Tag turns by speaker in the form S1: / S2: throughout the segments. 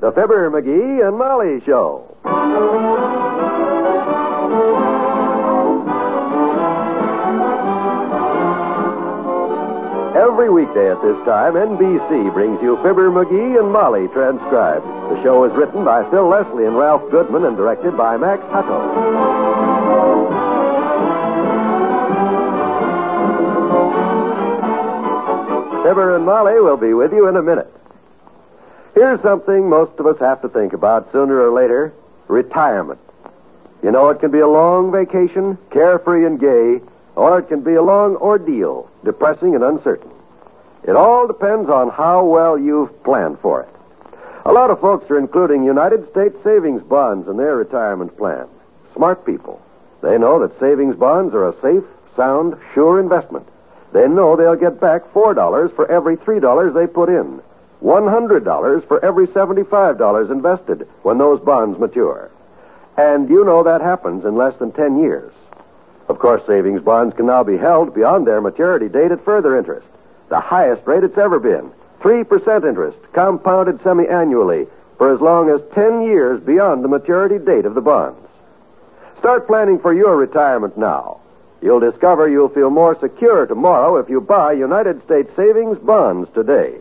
S1: The Fibber, McGee, and Molly Show. Every weekday at this time, NBC brings you Fibber, McGee, and Molly transcribed. The show is written by Phil Leslie and Ralph Goodman and directed by Max Hutto. Fibber and Molly will be with you in a minute. Here's something most of us have to think about sooner or later: retirement. You know, it can be a long vacation, carefree and gay, or it can be a long ordeal, depressing and uncertain. It all depends on how well you've planned for it. A lot of folks are including United States savings bonds in their retirement plan. Smart people. They know that savings bonds are a safe, sound, sure investment. They know they'll get back $4 for every $3 they put in, $100 for every $75 invested when those bonds mature. And you know that happens in less than 10 years. Of course, savings bonds can now be held beyond their maturity date at further interest. The highest rate it's ever been, 3% interest, compounded semi-annually for as long as 10 years beyond the maturity date of the bonds. Start planning for your retirement now. You'll discover you'll feel more secure tomorrow if you buy United States savings bonds today.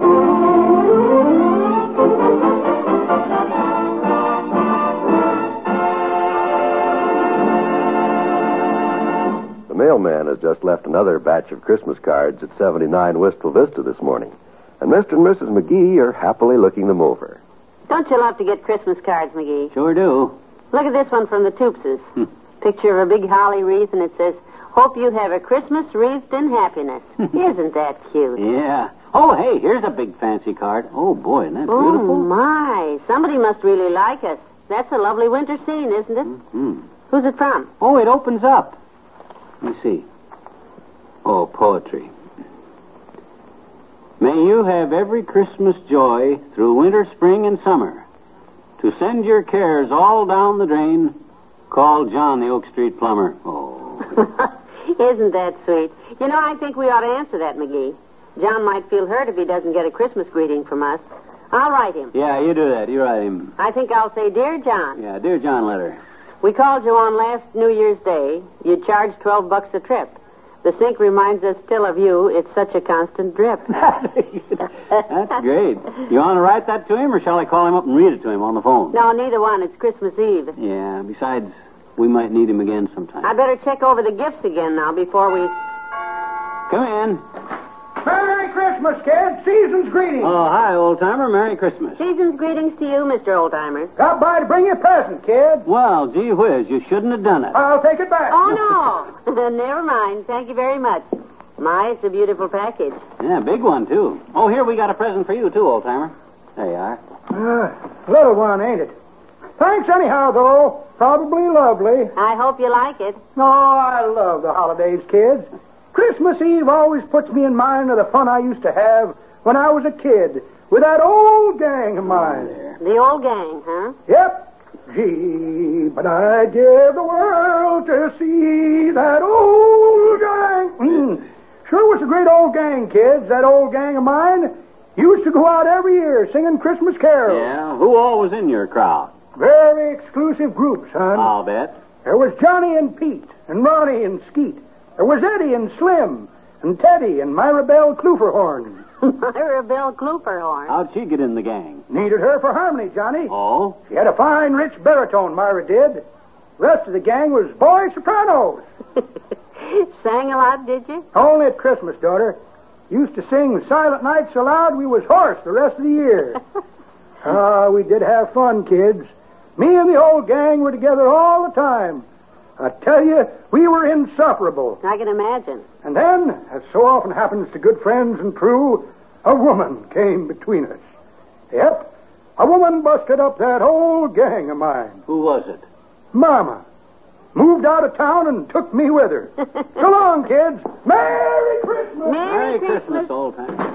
S1: The mailman has just left another batch of Christmas cards at 79 Wistful Vista this morning. And Mr. and Mrs. McGee are happily looking them over.
S2: Don't you love to get Christmas cards, McGee?
S3: Sure do.
S2: Look at this one from the Toopses. Picture of a big holly wreath, and it says, "Hope you have a Christmas wreathed in happiness." Isn't that cute?
S3: Yeah. Oh, hey, here's a big fancy card. Oh, boy, isn't that beautiful?
S2: Oh, my. Somebody must really like us. That's a lovely winter scene, isn't it?
S3: Mm-hmm.
S2: Who's it from?
S3: Oh, it opens up. Let me see. Oh, poetry. May you have every Christmas joy through winter, spring, and summer. To send your cares all down the drain, call John, the Oak Street plumber. Oh.
S2: Isn't that sweet? You know, I think we ought to answer that, McGee. John might feel hurt if he doesn't get a Christmas greeting from us. I'll write him.
S3: Yeah, you do that. You write him.
S2: I think I'll say, "Dear John."
S3: Yeah, Dear John letter.
S2: We called you on last New Year's Day. You charged $12 a trip. The sink reminds us still of you. It's such a constant drip.
S3: That's great. You want to write that to him, or shall I call him up and read it to him on the phone?
S2: No, neither one. It's Christmas Eve.
S3: Yeah, besides, we might need him again sometime.
S2: I better check over the gifts again now before we...
S3: Come in.
S4: Merry Christmas, kids. Season's greetings.
S3: Oh, hi, old-timer. Merry Christmas.
S2: Season's greetings to you, Mr. Oldtimer.
S4: Got by to bring you a present, kid.
S3: Well, gee whiz, you shouldn't have done it.
S4: I'll take it back.
S2: Oh, no. Never mind. Thank you very much. My, it's a beautiful package.
S3: Yeah, big one, too. Oh, here, we got a present for you, too, old-timer. There you are.
S4: Little one, ain't it? Thanks anyhow, though. Probably lovely.
S2: I hope you like it.
S4: Oh, I love the holidays, kids. Christmas Eve always puts me in mind of the fun I used to have when I was a kid with that old gang of mine.
S2: The old gang, huh?
S4: Yep. Gee, but I'd give the world to see that old gang. Sure was a great old gang, kids. That old gang of mine used to go out every year singing Christmas carols.
S3: Yeah, who all was in your crowd?
S4: Very exclusive group, son.
S3: I'll bet.
S4: There was Johnny and Pete, and Ronnie and Skeet. There was Eddie and Slim, and Teddy and Myra Belle Kluferhorn.
S2: Myra Belle Kluferhorn.
S3: How'd she get in the gang?
S4: Needed her for harmony, Johnny.
S3: Oh?
S4: She had a fine, rich baritone, Myra did. The rest of the gang was boy sopranos.
S2: Sang a lot, did you?
S4: Only at Christmas, daughter. Used to sing Silent Night so loud we was hoarse the rest of the year. We did have fun, kids. Me and the old gang were together all the time. I tell you, we were insufferable.
S2: I can imagine.
S4: And then, as so often happens to good friends and true, a woman came between us. Yep, a woman busted up that old gang of mine.
S3: Who was it?
S4: Mama. Moved out of town and took me with her. So long, kids. Merry Christmas.
S2: Merry Christmas,
S3: old-timer.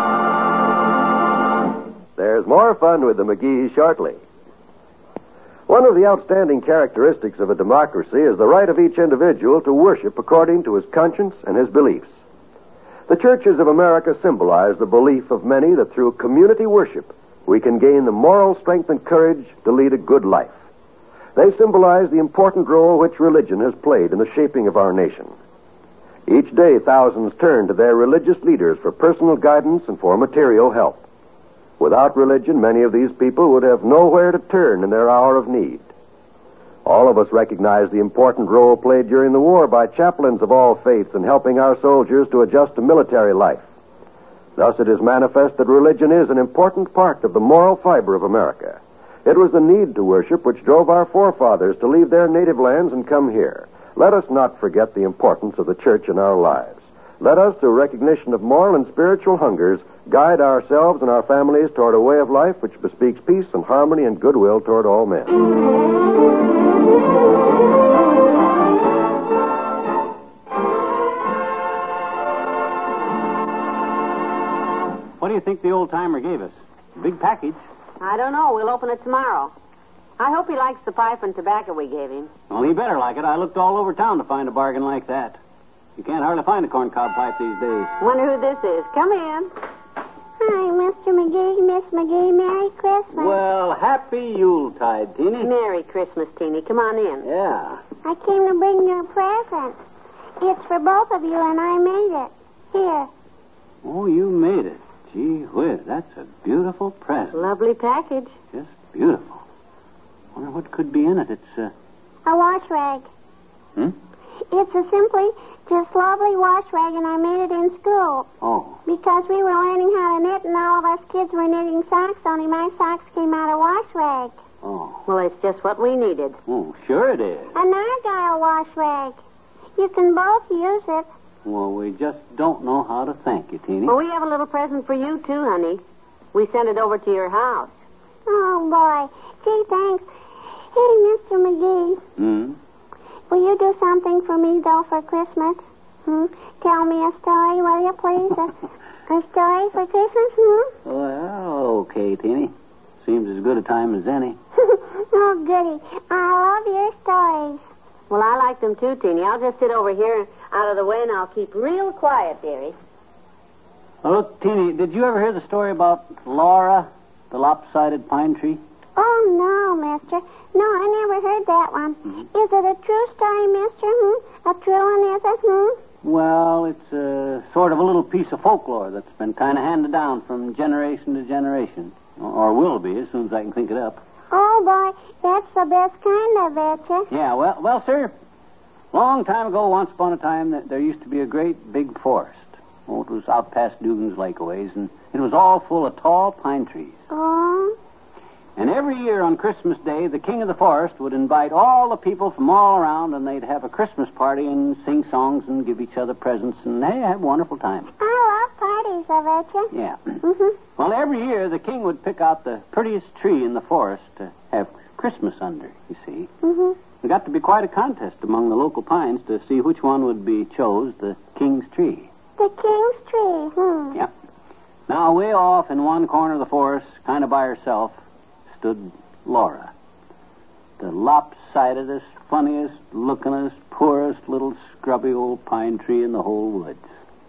S1: There's more fun with the McGees shortly. One of the outstanding characteristics of a democracy is the right of each individual to worship according to his conscience and his beliefs. The churches of America symbolize the belief of many that through community worship we can gain the moral strength and courage to lead a good life. They symbolize the important role which religion has played in the shaping of our nation. Each day, thousands turn to their religious leaders for personal guidance and for material help. Without religion, many of these people would have nowhere to turn in their hour of need. All of us recognize the important role played during the war by chaplains of all faiths in helping our soldiers to adjust to military life. Thus, it is manifest that religion is an important part of the moral fiber of America. It was the need to worship which drove our forefathers to leave their native lands and come here. Let us not forget the importance of the church in our lives. Let us, through recognition of moral and spiritual hungers, guide ourselves and our families toward a way of life which bespeaks peace and harmony and goodwill toward all men.
S3: What do you think the old-timer gave us? A big package.
S2: I don't know. We'll open it tomorrow. I hope he likes the pipe and tobacco we gave him.
S3: Well, he better like it. I looked all over town to find a bargain like that. You can't hardly find a corncob pipe these days.
S2: Wonder who this is. Come in.
S5: Hi, Mr. McGee, Miss McGee. Merry Christmas.
S3: Well, happy Yuletide, Teeny.
S2: Merry Christmas, Teeny. Come on in.
S3: Yeah.
S5: I came to bring you a present. It's for both of you, and I made it. Here.
S3: Oh, you made it. Gee whiz, that's a beautiful present.
S2: Lovely package.
S3: Just beautiful. Wonder what could be in it. It's,
S5: A wash rag.
S3: Hmm?
S5: It's a simply just lovely wash rag, and I made it in school.
S3: Oh.
S5: Because we were learning how to knit, and all of us kids were knitting socks, only my socks came out of wash rag.
S3: Oh.
S2: Well, it's just what we needed.
S3: Oh, sure it is.
S5: And I got a wash rag. You can both use it.
S3: Well, we just don't know how to thank you, Teeny.
S2: Well, we have a little present for you, too, honey. We sent it over to your house.
S5: Oh, boy. Gee, thanks. Hey, Mr. McGee.
S3: Hmm?
S5: Will you do something for me, though, for Christmas? Tell me a story, will you, please? A story for Christmas,
S3: Well, okay, Teeny. Seems as good a time as any.
S5: Oh, goody. I love your stories.
S2: Well, I like them, too, Teeny. I'll just sit over here out of the way, and I'll keep real quiet, dearie.
S3: Oh, look, Teeny, did you ever hear the story about Laura, the lopsided pine tree?
S5: Oh, no, mister. No, I never heard that one. Is it a true story, mister? A true one, is it?
S3: Well, it's sort of a little piece of folklore that's been kind of handed down from generation to generation. Or will be, as soon as I can think it up.
S5: Oh, boy, that's the best kind, I betcha.
S3: Yeah, well, sir, long time ago, once upon a time, there used to be a great big forest. Oh, it was out past Dugan's Lake a ways, and it was all full of tall pine trees.
S5: Oh?
S3: And every year on Christmas Day, the king of the forest would invite all the people from all around, and they'd have a Christmas party and sing songs and give each other presents, and they had a wonderful time.
S5: I love parties, I betcha.
S3: Yeah. Well, every year, the king would pick out the prettiest tree in the forest to have Christmas under, you see. There got to be quite a contest among the local pines to see which one would be chose the king's tree.
S5: The king's tree,
S3: Yep. Now, way off in one corner of the forest, kind of by herself, stood Laura, the lopsidedest, funniest, lookingest, poorest little scrubby old pine tree in the whole woods.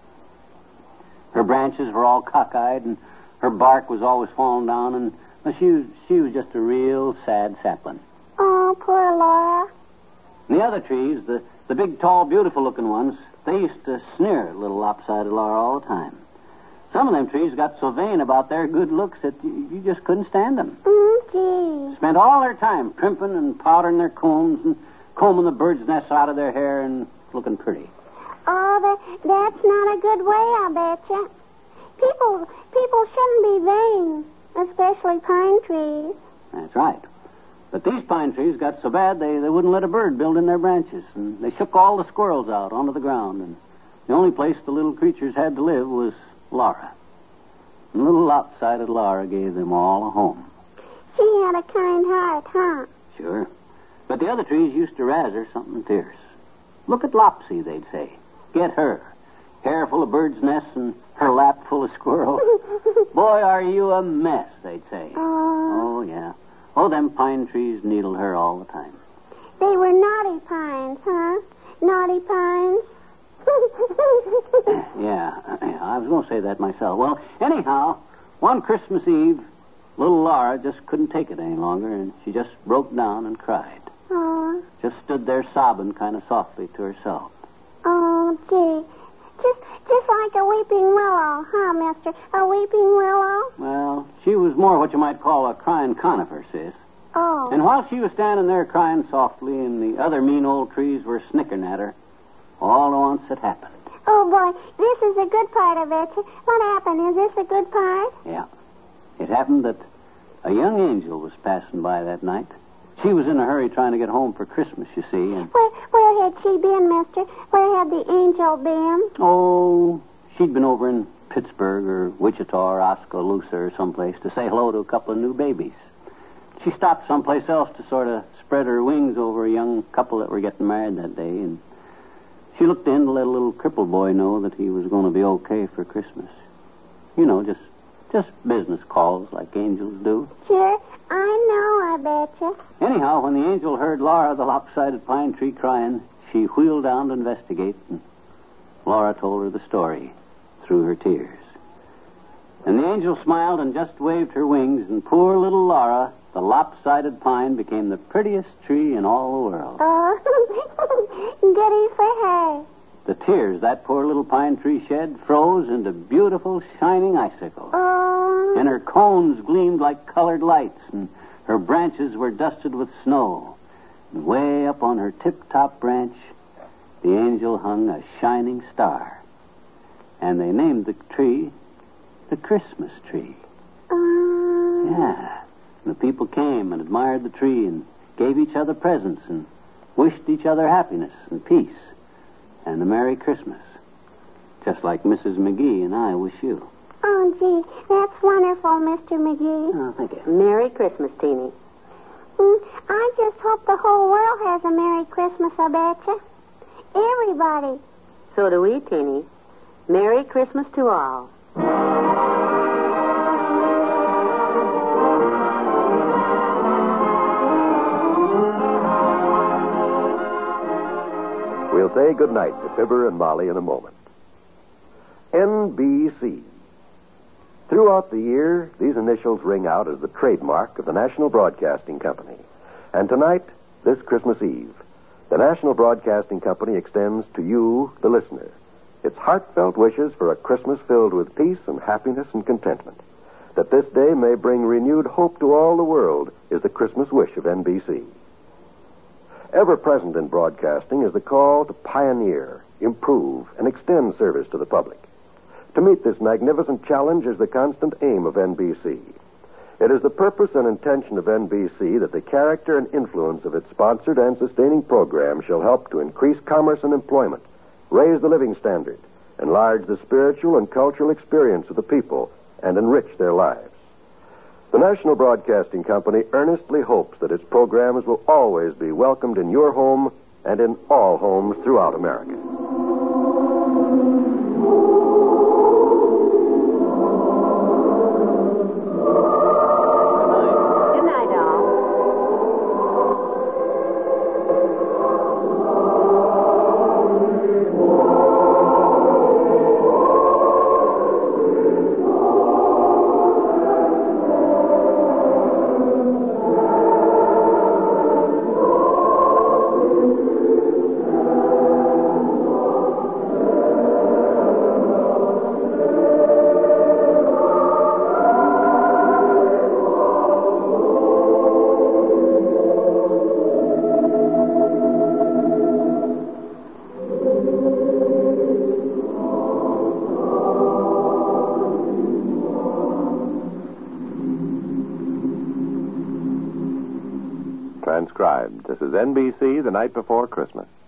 S3: Her branches were all cockeyed, and her bark was always falling down, and she was just a real sad sapling.
S5: Oh, poor Laura.
S3: And the other trees, the big, tall, beautiful-looking ones, they used to sneer at little lopsided Laura all the time. Some of them trees got so vain about their good looks that you just couldn't stand them.
S5: Gee.
S3: Spent all their time primping and powdering their combs and combing the birds' nests out of their hair and looking pretty.
S5: Oh, that's not a good way, I betcha. People shouldn't be vain, especially pine trees.
S3: That's right. But these pine trees got so bad they wouldn't let a bird build in their branches, and they shook all the squirrels out onto the ground, and the only place the little creatures had to live was Laura. And little lopsided Laura gave them all a home.
S5: She had a kind heart, huh?
S3: Sure. But the other trees used to razz her something fierce. Look at Lopsy, they'd say. Get her. Hair full of birds' nests and her lap full of squirrels. Boy, are you a mess, they'd say.
S5: Oh.
S3: Oh, yeah. Oh, them pine trees needled her all the time.
S5: They were naughty pines, huh? Naughty pines.
S3: Yeah, I was going to say that myself. Well, anyhow, one Christmas Eve, little Laura just couldn't take it any longer, and she just broke down and cried.
S5: Oh.
S3: Just stood there sobbing kind of softly to herself.
S5: Oh, gee. Just like a weeping willow, huh, mister? A weeping willow?
S3: Well, she was more what you might call a crying conifer, sis.
S5: Oh.
S3: And while she was standing there crying softly and the other mean old trees were snickering at her, all at once it happened.
S5: Oh, boy, this is a good part of it. What happened? Is this a good part?
S3: Yeah. It happened that a young angel was passing by that night. She was in a hurry trying to get home for Christmas, you see, and...
S5: Where had she been, mister? Where had the angel been?
S3: Oh, she'd been over in Pittsburgh or Wichita or Oskaloosa or someplace to say hello to a couple of new babies. She stopped someplace else to sort of spread her wings over a young couple that were getting married that day, and she looked in to let a little crippled boy know that he was going to be okay for Christmas. You know, just business calls like angels do.
S5: Sure, I know, I betcha.
S3: Anyhow, when the angel heard Laura, the lopsided pine tree, crying, she wheeled down to investigate, and Laura told her the story through her tears. And the angel smiled and just waved her wings, and poor little Laura, the lopsided pine, became the prettiest tree in all the world.
S5: Oh, goody for her.
S3: The tears that poor little pine tree shed froze into beautiful, shining icicles.
S5: Oh.
S3: And her cones gleamed like colored lights, and her branches were dusted with snow. And way up on her tip-top branch, the angel hung a shining star. And they named the tree the Christmas tree. Yeah. And the people came and admired the tree and gave each other presents and wished each other happiness and peace and a Merry Christmas. Just like Mrs. McGee and I wish you.
S5: Oh, gee, that's wonderful, Mr. McGee.
S3: Oh, thank you.
S2: Merry Christmas, Teeny.
S5: I just hope the whole world has a Merry Christmas, I betcha. Everybody.
S2: So do we, Teeny. Merry Christmas to all.
S1: We'll say goodnight to Fibber and Molly in a moment. NBC. Throughout the year, these initials ring out as the trademark of the National Broadcasting Company. And tonight, this Christmas Eve, the National Broadcasting Company extends to you, the listener, its heartfelt wishes for a Christmas filled with peace and happiness and contentment. That this day may bring renewed hope to all the world is the Christmas wish of NBC. Ever present in broadcasting is the call to pioneer, improve, and extend service to the public. To meet this magnificent challenge is the constant aim of NBC. It is the purpose and intention of NBC that the character and influence of its sponsored and sustaining programs shall help to increase commerce and employment, raise the living standard, enlarge the spiritual and cultural experience of the people, and enrich their lives. The National Broadcasting Company earnestly hopes that its programs will always be welcomed in your home and in all homes throughout America.
S2: Good night, all.
S1: Transcribed. This is NBC, The Night Before Christmas.